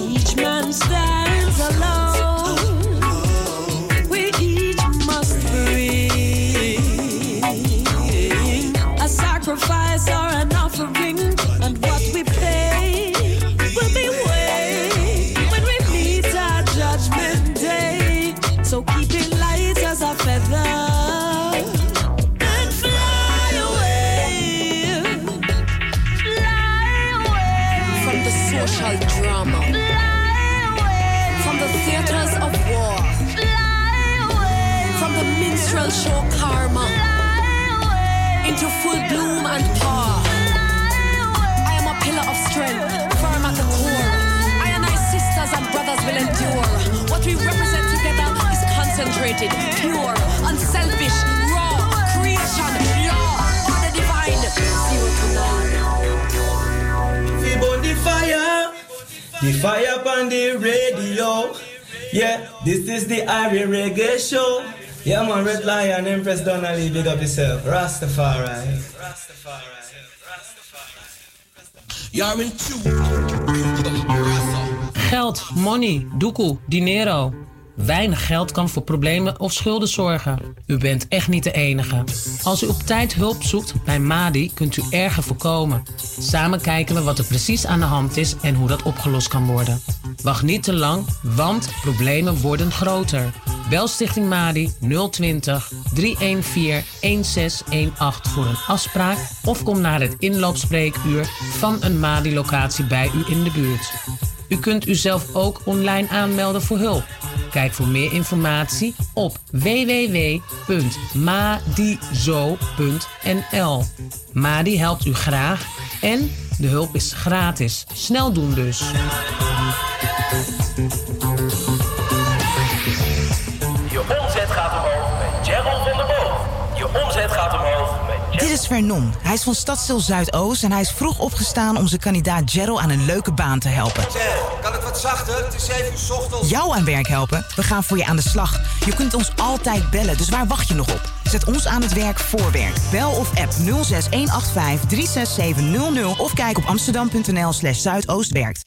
Each man stands alone. We each must bring a sacrifice or an offering, and what we pay will be weighed when we meet our judgment day. So keep it light as a feather. Social drama, from the theaters of war, from the minstrel show karma, into full bloom and power. I am a pillar of strength, firm at the core. I and my sisters and brothers will endure. What we represent together is concentrated, pure, unselfish, raw, creation, law, order divine, zero to none. The fire on the radio. Yeah, this is the Ari Reggae Show. Yeah, man, Red Lion, Empress Donnelly, big up yourself. Rastafari. You're in tune. Geld, money, doekoe, dinero. Weinig geld kan voor problemen of schulden zorgen. U bent echt niet de enige. Als u op tijd hulp zoekt bij Madi, kunt u erger voorkomen. Samen kijken we wat er precies aan de hand is en hoe dat opgelost kan worden. Wacht niet te lang, want problemen worden groter. Bel Stichting Madi 020 314 1618 voor een afspraak of kom naar het inloopspreekuur van een Madi-locatie bij u in de buurt. U kunt uzelf ook online aanmelden voor hulp. Kijk voor meer informatie op www.madizo.nl. Madi helpt u graag en de hulp is gratis. Snel doen dus. Je omzet gaat omhoog met Gerald van der Boog. Je omzet gaat omhoog met Gerald. Dit is Vernon. Hij is van Stadsdeel Zuidoost en hij is vroeg opgestaan om zijn kandidaat Gerald aan een leuke baan te helpen. Kan het wat zachter? Het is 7 uur 's ochtends. Jou aan werk helpen? We gaan voor je aan de slag. Je kunt ons altijd bellen, dus waar wacht je nog op? Zet ons aan het werk voor werk. Bel of app 06185 36700 of kijk op amsterdam.nl/zuidoostwerkt.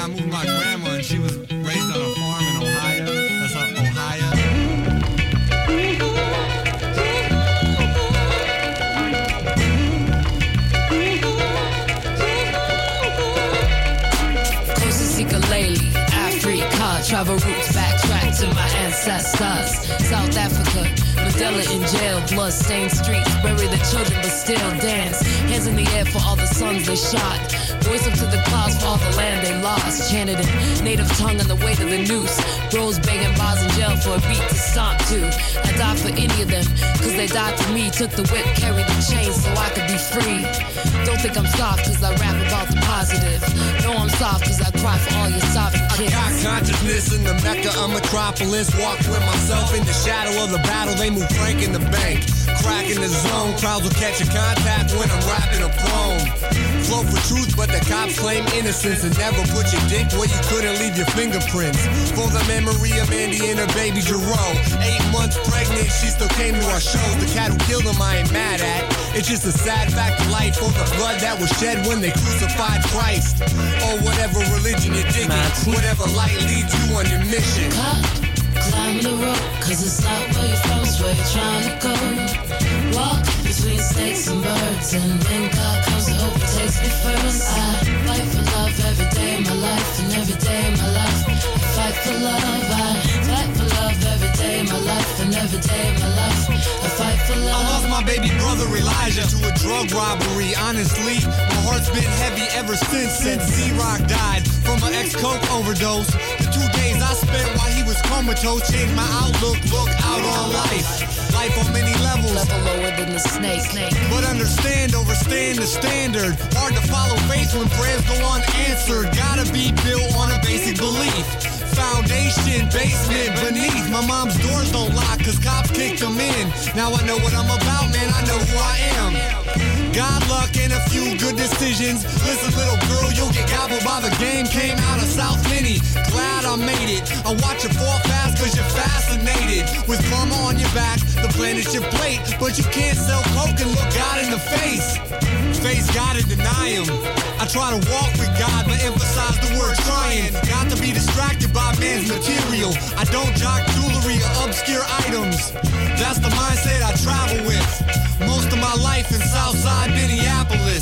moved with my grandma, and she was raised on a farm in Ohio. That's Ohio. Ukulele, Africa, travel routes, backtrack to my ancestors. South Africa, Mandela in jail, blood-stained streets, bury the children but still dance. Hands in the air for all the sons they shot. Voice up to the clouds for all the land they lost. Chanted in native tongue on the way to the noose. Bros begging bars in jail for a beat to stomp to. I died for any of them, cause they died for me. Took the whip, carried the chains so I could be free. Don't think I'm soft cause I rap about the positive. No, I'm soft cause I cry for all your sovereign kids. I got consciousness in the Mecca of Metropolis. Walk with myself in the shadow of the battle. They move Frank in the bank. Crack in the zone. Crowds will catch a contact when I'm rapping a poem. Flow for truth, but the cops claim innocence. And never put your dick where you couldn't leave your fingerprints. For the memory of Mandy and her baby Jerome. 8 months pregnant, she still came to our shows. The cat who killed him I ain't mad at. It's just a sad fact of life. For the blood that was shed when they crucified Christ. Or whatever religion you're digging. Whatever light leads you on your mission. Climb the rope, cause it's not where you're from, it's where you're trying to go. Walk between snakes and birds, and when God comes, I hope it takes me first. I fight for love every day of my life, and every day of my life. I fight for love, I fight for love every day of my life, and every day of my life. I fight for love. I lost my baby brother Elijah to a drug robbery. Honestly, my heart's been heavy ever since Z-Rock died from an ex-coke overdose. The 2 days I spent while he was comatose changed my outlook, look out on life. Life on many levels. Level lower than the snake. But understand, overstand the standard. Hard to follow faith when prayers go unanswered. Gotta be built on a basic belief. Foundation, basement, beneath. My mom's doors don't lock cause cops kicked them in. Now I know what I'm about, man, I know who I am. God luck and a few good decisions. Listen, little girl, you'll get gobbled by the game. Came out of South Mini, glad I made it. I watch you fall fast cause you're fascinated. With karma on your back, the plan is your plate. But you can't sell coke and look God in the face. Face God and deny him. I try to walk with God, but emphasize the word trying. Got to be distracted by man's material. I don't jock jewelry or obscure items. That's the mindset I travel with. Most of my life in Southside Minneapolis.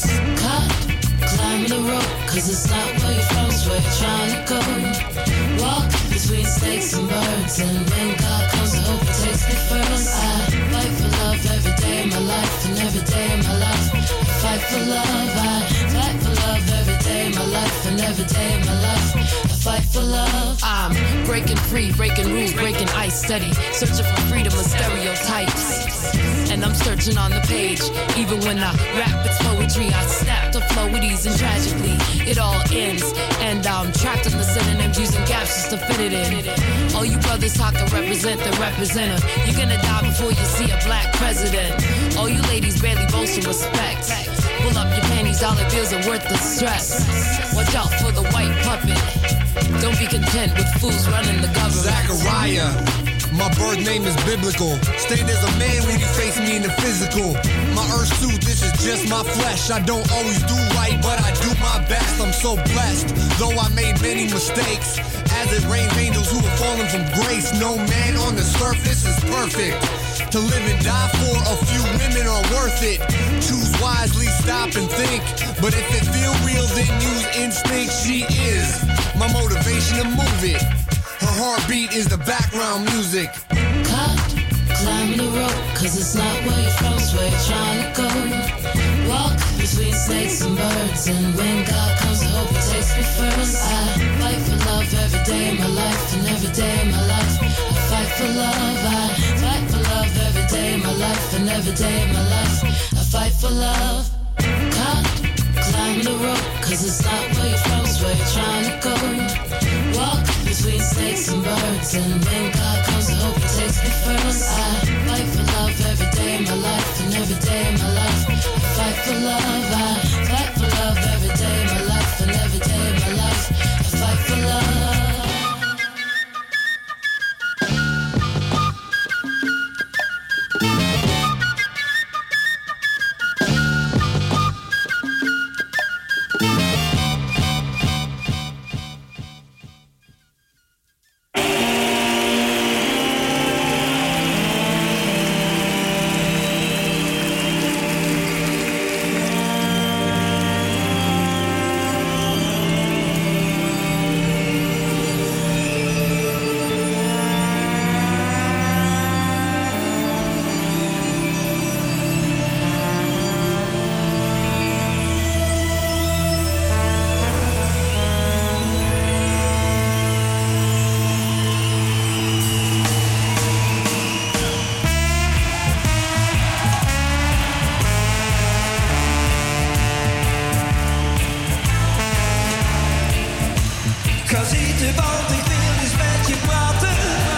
Climbing the rope, cause it's not where you're from, it's where you're trying to go. Walk between snakes and birds, and when God comes, I hope it takes me first. I fight for love every day of my life, and every day of my life. I fight for love, I fight for love every day of my life, and every day of my life. I fight for love. I'm breaking free, breaking rules, breaking ice, steady, searching for freedom of stereotypes. And I'm searching on the page. Even when I rap, it's poetry. I snap the flow with ease and tragically it all ends. And I'm trapped in the synonyms, using gaps just to fit it in. All you brothers talk and represent the representative. You're gonna die before you see a black president. All you ladies barely boast of respect. Pull up your panties, dollar bills are worth the stress. Watch out for the white puppet. Don't be content with fools running the government. Zachariah. My birth name is biblical. Stand as a man when you face me in the physical. My earth suit, this is just my flesh. I don't always do right, but I do my best. I'm so blessed, though I made many mistakes. As it rains angels who have fallen from grace. No man on the surface is perfect. To live and die for a few women are worth it. Choose wisely, stop and think. But if it feel real, then use instinct. She is my motivation to move it. Her heartbeat is the background music. Climbing the rope, cause it's not where you're from, it's where you're trying to go. Walk between snakes and birds, and when God comes, I hope it takes me first. I fight for love every day of my life, and every day of my life. I fight for love, I fight for love every day of my life, and every day of my life. I fight for love. Climbing the rope, cause it's not where you're from, it's where you're trying to go. Walk between snakes and birds, and when God comes, I hope it takes me first. I fight for love every day of my life, and every day of my life. I fight for love, I fight for love every day of my life, and every day of my life. I fight for love. Ga zitten, want ik wil eens met je praten.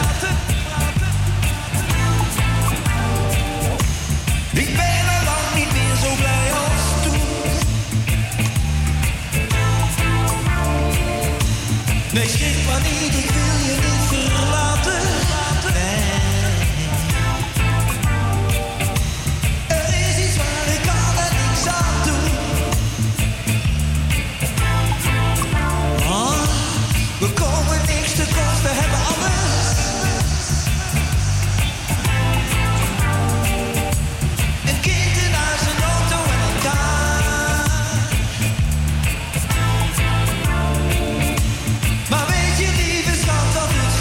Ik ben al lang niet meer zo blij als toen. Nee, schrik maar niet, ik wil je niet verlaten. Nee. Er is iets waar ik kan er niks aan doen. Oh, we komen niks tekort, we hebben alles. Een kind in huis, een auto en een kaart. Maar weet je, lieve schat, dat het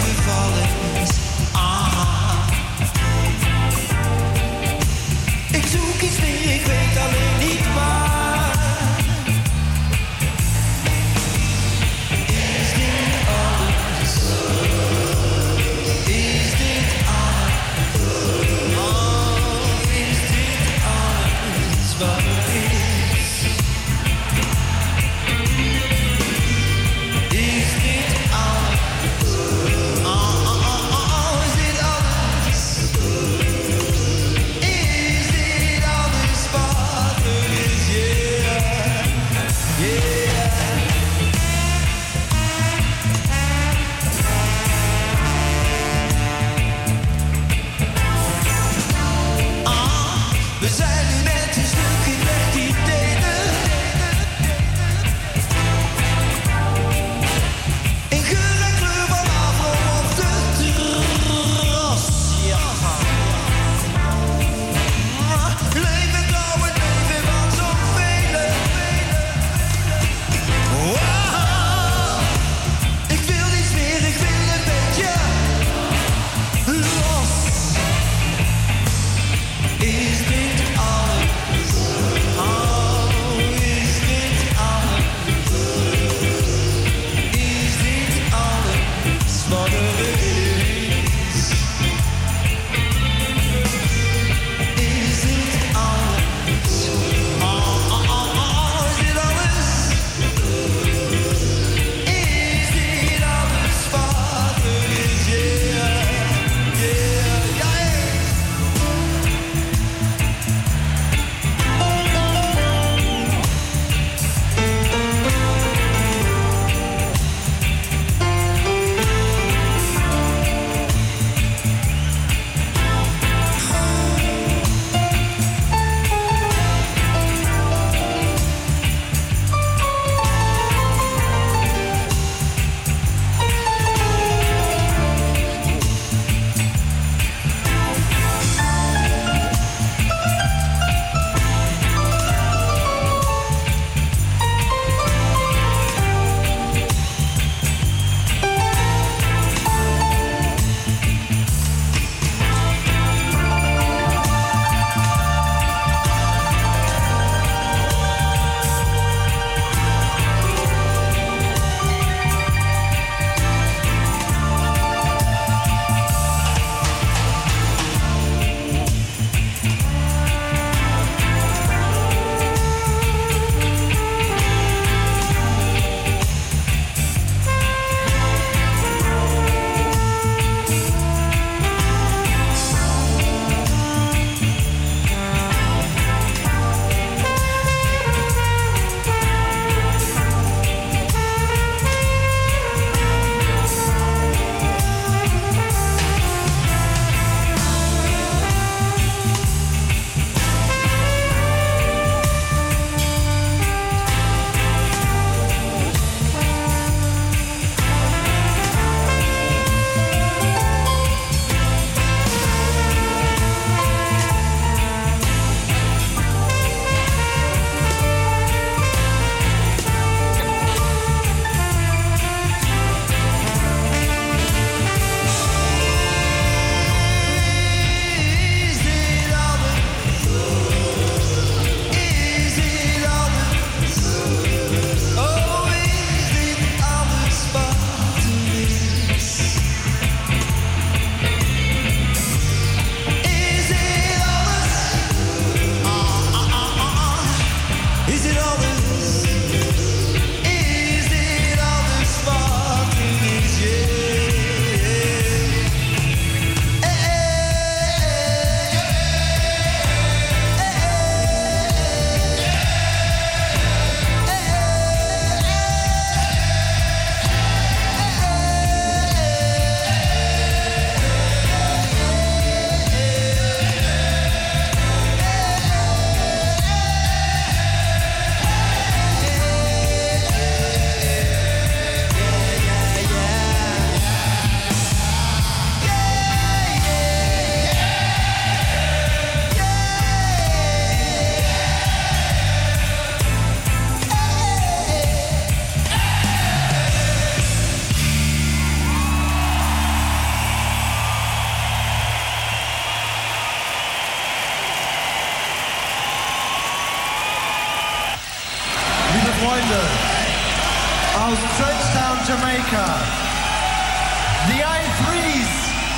Churchtown, Jamaica. The I3s.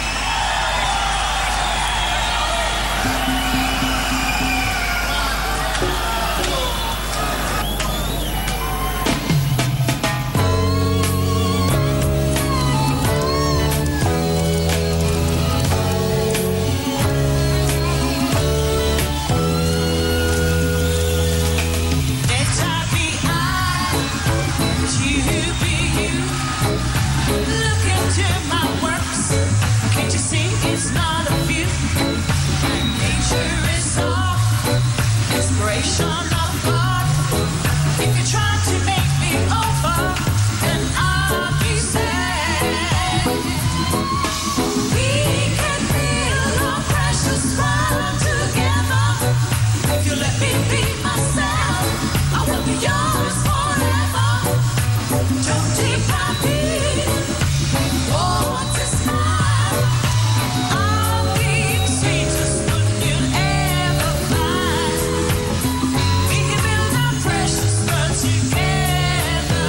Look into my works. Can't you see it's not a view? Nature is all inspiration of God. If you try to make me over, then I'll be sad. We can build a precious world together. If you let me be myself, I will be yours forever. Don't take my beat. What's a smile? I'll be the sweetest food you'll ever find. We can build a precious world together.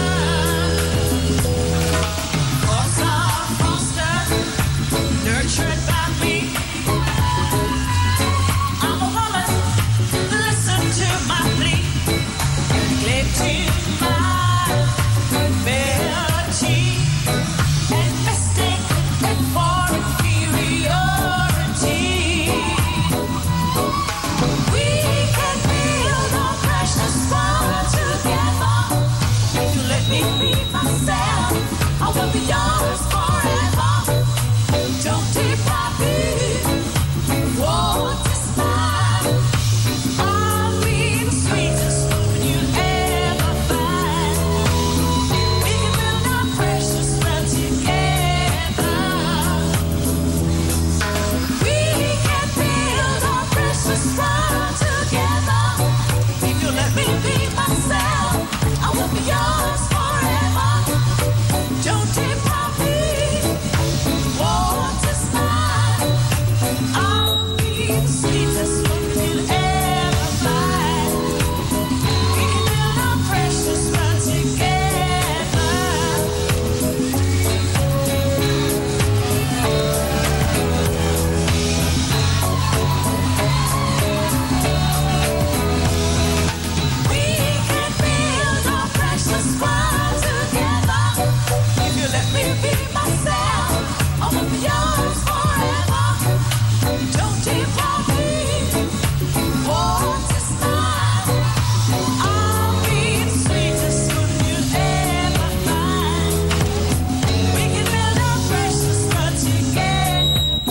Foster, nurtured by me. I'm a woman. Listen to my plea. Neglecting my melody and mistaken for inferiority. We can build a precious world together. If you let me be myself, I will be yours forever. Don't deprive me. What's a smile? I'll be the sweetest food you'll ever find. We can build a precious world together. We can build a precious world together. If you let me be myself, I will be yours forever. Don't deprive me. What's a smile? I'll be the sweetest food you'll ever find. We can build a precious world together. We can build a precious world together. If you let me be myself, I will be yours forever. Don't deprive me. What's a smile? I'll be the sweetest food you'll ever find. We can build a precious world together.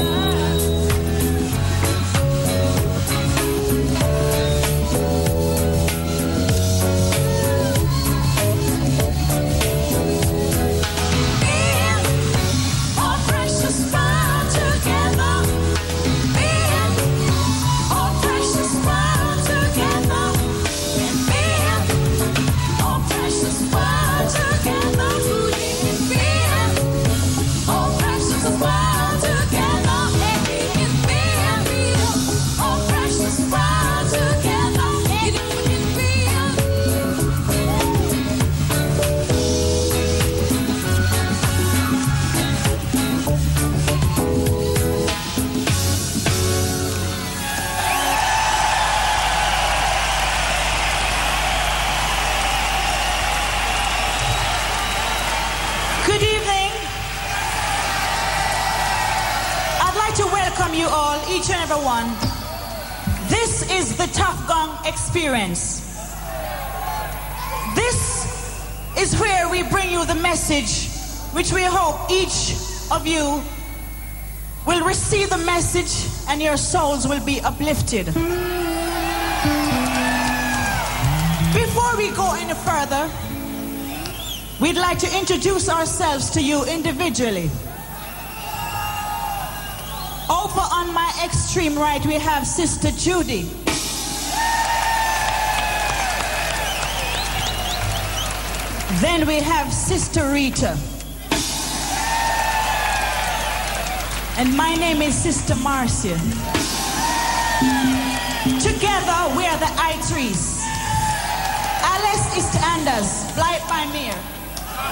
Our precious world together. Our precious world together. Our precious world together. Our precious world together. Our precious world together. Good evening. I'd like to welcome you all, each and every one. This is the Tough Gong Experience. This is where we bring you the message, which we hope each of you will receive the message and your souls will be uplifted. Before we go any further, we'd like to introduce ourselves to you individually. Over on my extreme right, we have Sister Judy. Then we have Sister Rita. And my name is Sister Marcia. Together, we are the I3s. Alice is Anders, Blight by Mir.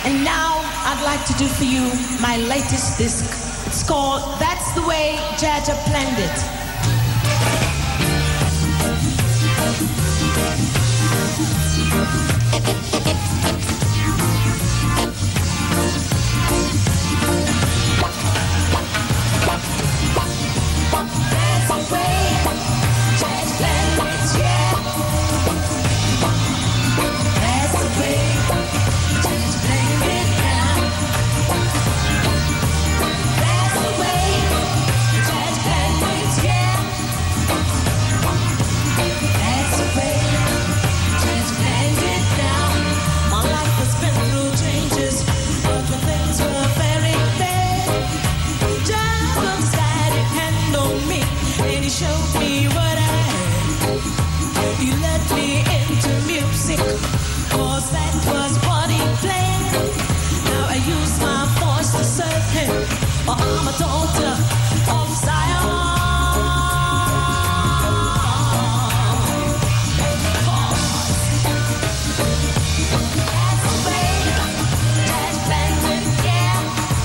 And now I'd like to do for you my latest disc. It's called That's the Way Jaja Planned It. I'm a daughter of Zion. That's the way Judge planned it, yeah.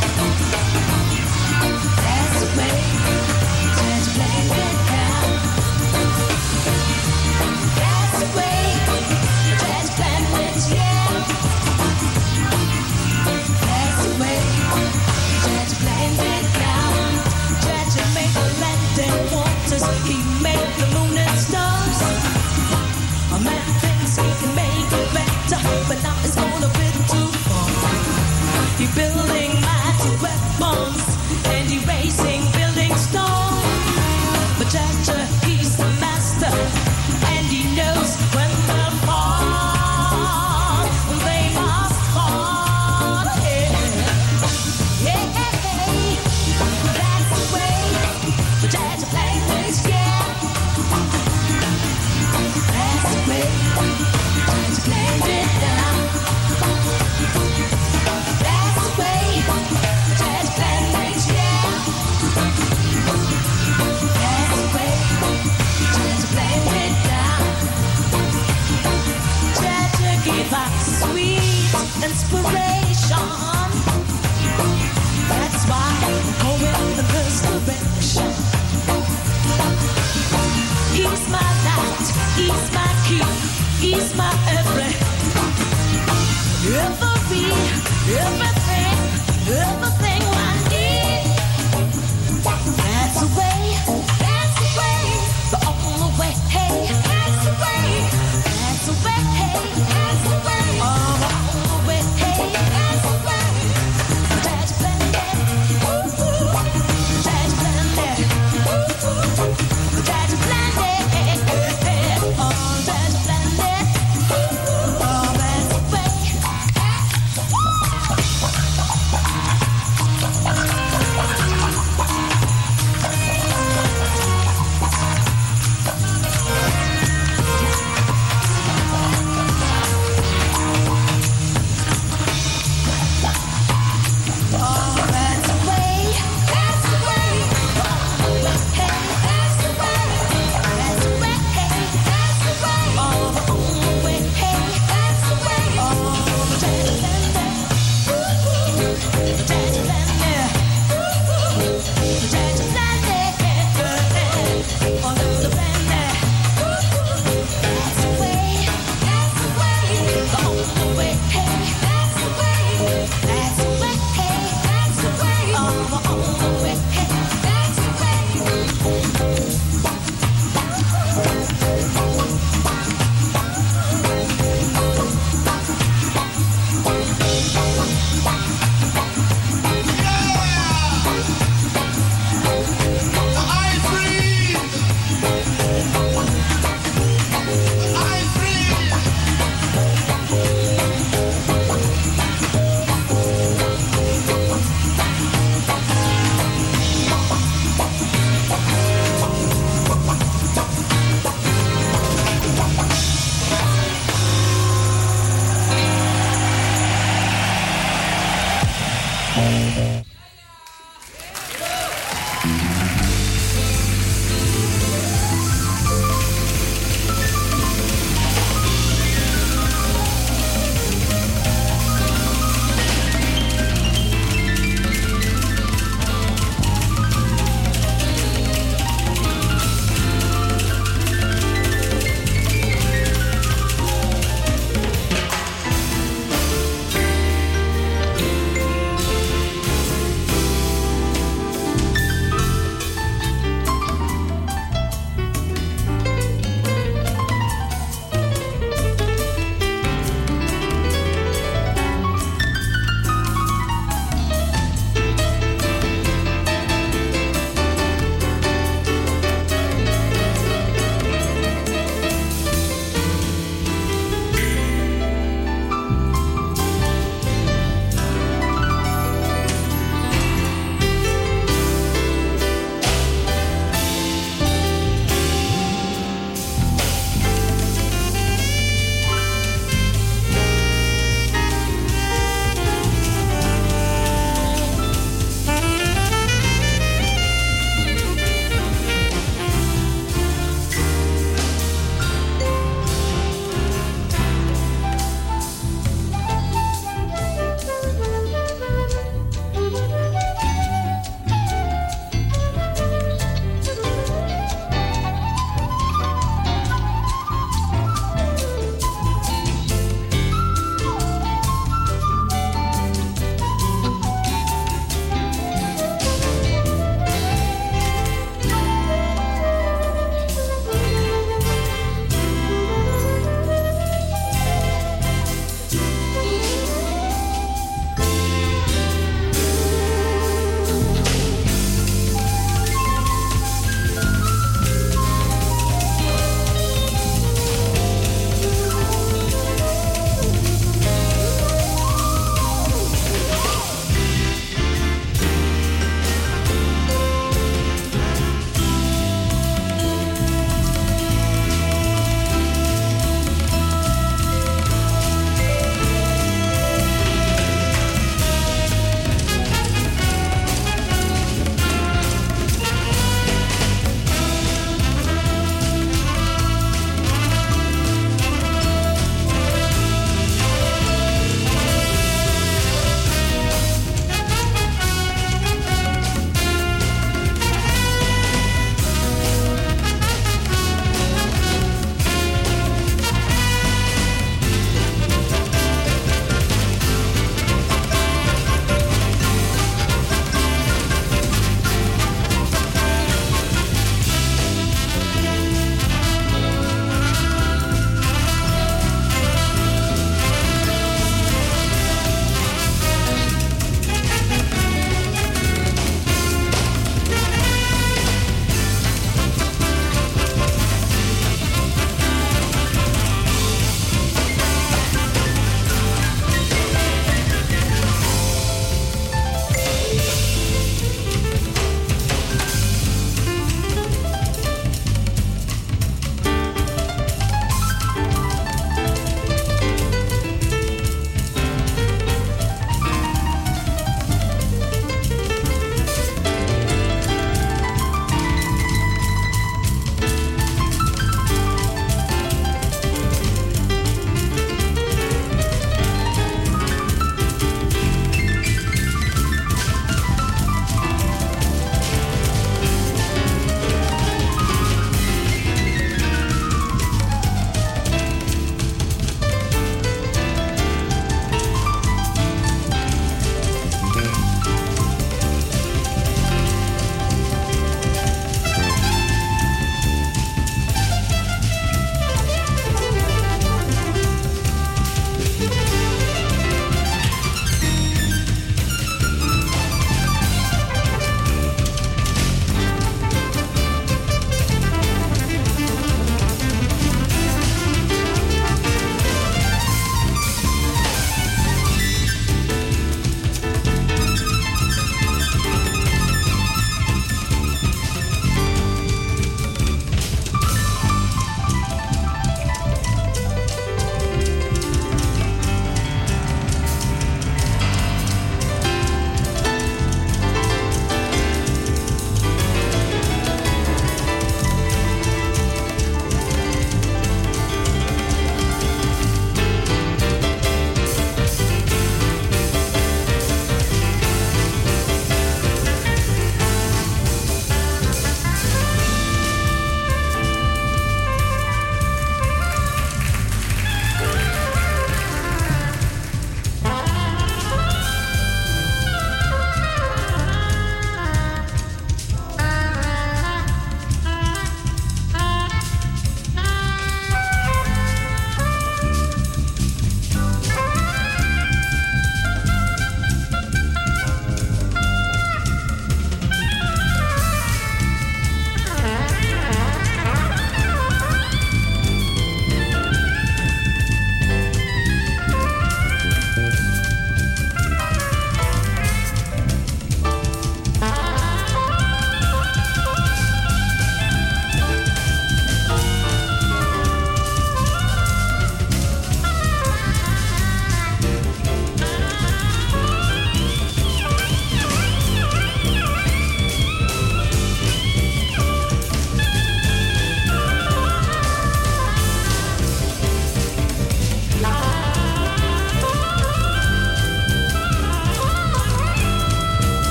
That's the way Judge planned it, yeah. That's the way Judge planned it, yeah. That's the way Judge planned it now. Judge made the land and waters. He made the moon and stars. A man thinks he can make it better, but now it's gone a bit too far. He's building mighty weapons and erasing building stone. But Judge, he's the master, and he knows when they'll fall. They must fall. Yeah. That's the way Judge planned it, yeah. That's the way Judge planned it now. That's the way Judge planned it, yeah. That's the way Judge planned it now. Judge gave us sweet inspiration. That's why I'm going in this direction. He's my light, he's my key, he's my everything I need. That's the way, the only way, hey, that's the way, hey, that's the way, oh, the only way, hey, that's the way. Judge planned it, Judge planned it, Judge planned it, oh, Judge planned it, oh, that's the way.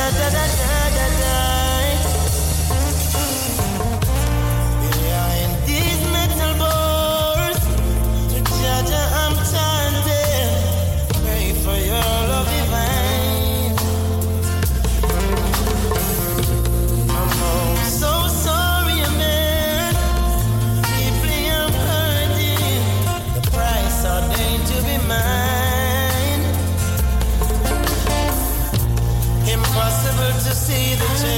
Behind these metal bars, Jaja, I'm chanting. Pray for your love divine. I'm so sorry, man. Deeply I'm hurting. The price ordained to be mine. Impossible to see the change.